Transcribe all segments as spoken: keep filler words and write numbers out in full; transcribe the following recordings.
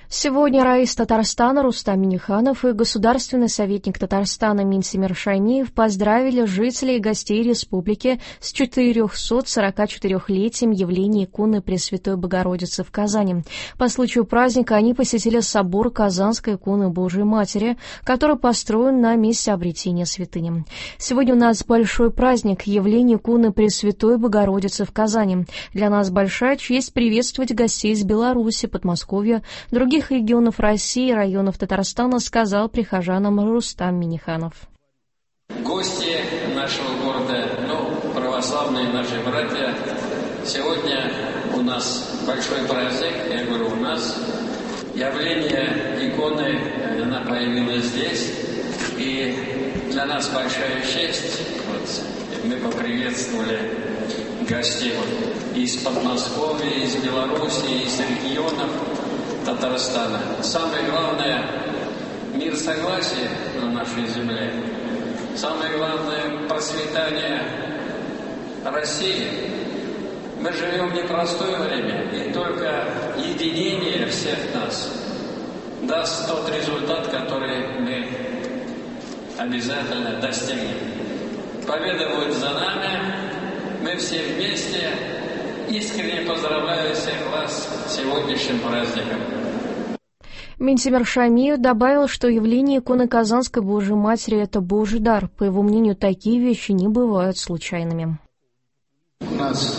Сегодня раис Татарстана Рустам Минниханов и государственный советник Татарстана Минтимер Шаймиев поздравили жителей и гостей республики с четырехсотсорокачетырёхлетием явления иконы Пресвятой Богородицы в Казани. По случаю праздника они посетили собор Казанской иконы Божией Матери, который построен на месте обретения святыни. Сегодня у нас большой праздник — явление иконы Пресвятой Богородицы в Казани. Для нас большая честь приветствовать гостей из Беларуси, Подмосковья, других регионов России и районов Татарстана, сказал прихожанам Рустам Минниханов. Гости нашего города, ну, православные наши братья, сегодня у нас большой праздник, я говорю, у нас явление иконы, она появилась здесь, и для нас большая честь, вот, мы поприветствовали гостей вот, из Подмосковья, из Беларуси, из регионов Татарстана. Самое главное — мир согласия на нашей земле. Самое главное — процветание России. Мы живем в непростое время, и только единение всех нас даст тот результат, который мы обязательно достигнем. Победа будет за нами, мы все вместе. Искренне поздравляю всех вас с сегодняшним праздником. Минтимер Шаймиев добавил, что явление иконы Казанской Божией Матери — это Божий дар. По его мнению, такие вещи не бывают случайными. У нас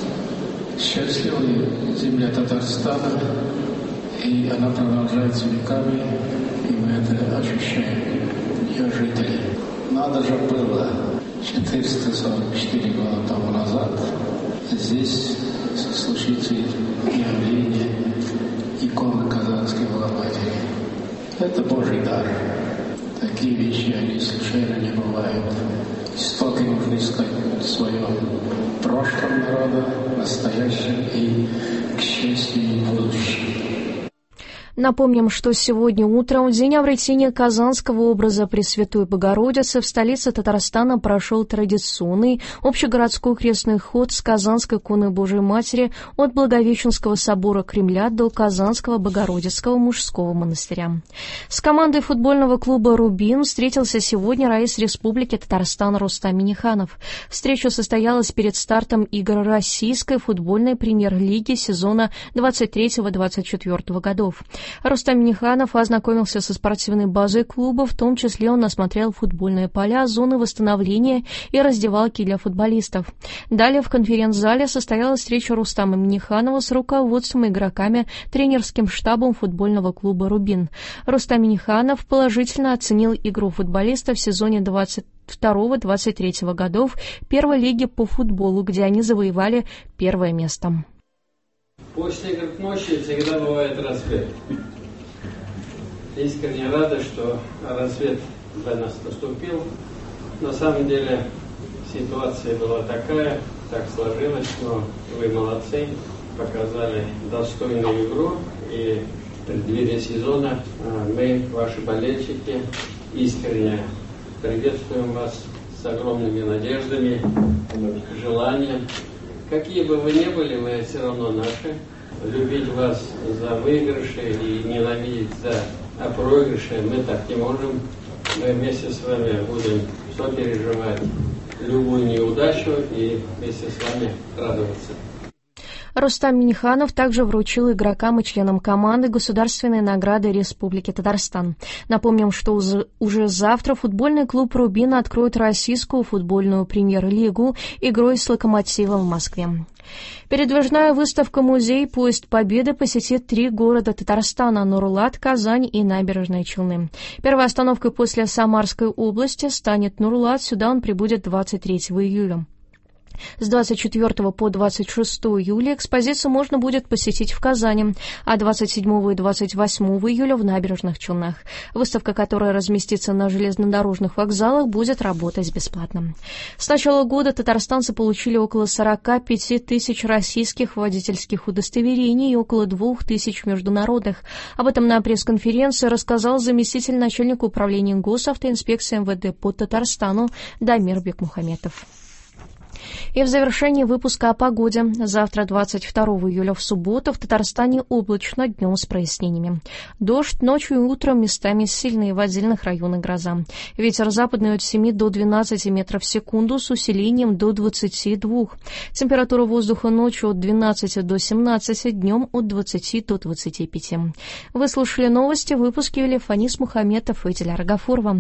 счастливая земля Татарстана, и она продолжается веками, и мы это ощущаем, ее жители. Надо же было четыреста сорок четыре года тому назад здесь случится явление иконы Казанской Богоматери. Это Божий дар. Такие вещи, они случайно не бывают. Истоки нужно искать в своем прошлом народа, настоящем и, к счастью, и будущем. Напомним, что сегодня утром, в день обретения казанского образа Пресвятой Богородицы, в столице Татарстана прошел традиционный общегородской крестный ход с Казанской иконой Божией Матери от Благовещенского собора Кремля до Казанского Богородицкого мужского монастыря. С командой футбольного клуба «Рубин» встретился сегодня раис Республики Татарстан Рустам Минниханов. Встреча состоялась перед стартом игр Российской футбольной премьер-лиги сезона двадцать третьего — двадцать четвёртого годов. Рустам Минниханов ознакомился со спортивной базой клуба, в том числе он осмотрел футбольные поля, зоны восстановления и раздевалки для футболистов. Далее в конференц-зале состоялась встреча Рустама Минниханова с руководством и игроками, тренерским штабом футбольного клуба «Рубин». Рустам Минниханов положительно оценил игру футболистов в сезоне двадцать второго — двадцать третьего годов первой лиги по футболу, где они завоевали первое место. После игр к ночи всегда бывает рассвет. Искренне рада, что рассвет для нас наступил. На самом деле ситуация была такая, так сложилось, но вы молодцы, показали достойную игру. И в преддверии сезона мы, ваши болельщики, искренне приветствуем вас с огромными надеждами, желанием. Какие бы вы ни были, вы все равно наши. Любить вас за выигрыши и ненавидеть за проигрыши мы так не можем. Мы вместе с вами будем сопереживать любую неудачу и вместе с вами радоваться. Рустам Минниханов также вручил игрокам и членам команды государственные награды Республики Татарстан. Напомним, что уже завтра футбольный клуб «Рубин» откроет российскую футбольную премьер-лигу игрой с «Локомотивом» в Москве. Передвижная выставка-музей «Поезд Победы» посетит три города Татарстана – Нурлат, Казань и Набережные Челны. Первой остановкой после Самарской области станет Нурлат. Сюда он прибудет двадцать третьего июля. С двадцать четвёртого по двадцать шестого июля экспозицию можно будет посетить в Казани, а двадцать седьмого и двадцать восьмого июля в Набережных Челнах. Выставка, которая разместится на железнодорожных вокзалах, будет работать бесплатно. С начала года татарстанцы получили около сорока пяти тысяч российских водительских удостоверений и около двух тысяч международных. Об этом на пресс-конференции рассказал заместитель начальника управления госавтоинспекции эм вэ дэ по Татарстану Дамир Бекмухаметов. И в завершении выпуска о погоде. Завтра, двадцать второго июля, в субботу, в Татарстане облачно, днем с прояснениями. Дождь, ночью и утром местами сильные, в отдельных районах гроза. Ветер западный от семи до двенадцати метров в секунду с усилением до двадцати двух. Температура воздуха ночью от двенадцати до семнадцати, днем от двадцати до двадцати пяти. Вы слушали новости, выпуски вели Фанис Мухаметов и Диляра Гафурова.